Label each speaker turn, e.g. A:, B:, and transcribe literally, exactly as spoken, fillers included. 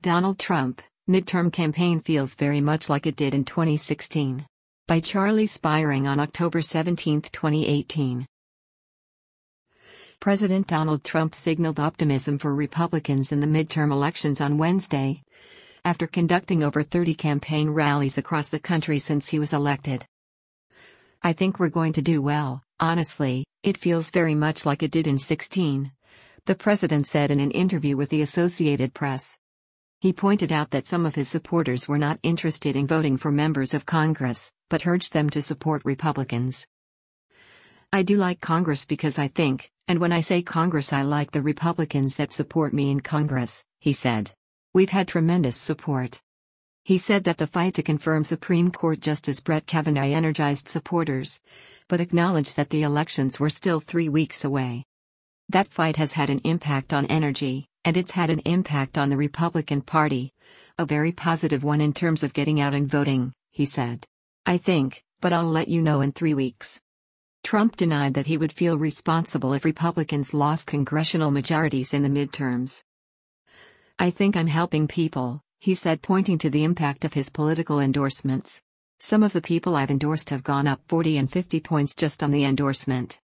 A: Donald Trump, midterm campaign feels very much like it did in twenty sixteen. By Charlie Spiring on October seventeenth, twenty eighteen. President Donald Trump signaled optimism for Republicans in the midterm elections on Wednesday, after conducting over thirty campaign rallies across the country since he was elected. "I think we're going to do well, honestly, it feels very much like it did in sixteen, the president said in an interview with the Associated Press. He pointed out that some of his supporters were not interested in voting for members of Congress, but urged them to support Republicans. "I do like Congress because I think, and when I say Congress I like the Republicans that support me in Congress," he said. "We've had tremendous support." He said that the fight to confirm Supreme Court Justice Brett Kavanaugh energized supporters, but acknowledged that the elections were still three weeks away. "That fight has had an impact on energy, and it's had an impact on the Republican Party, a very positive one in terms of getting out and voting," he said. "I think, but I'll let you know in three weeks. Trump denied that he would feel responsible if Republicans lost congressional majorities in the midterms. "I think I'm helping people," he said, pointing to the impact of his political endorsements. "Some of the people I've endorsed have gone up forty and fifty points just on the endorsement.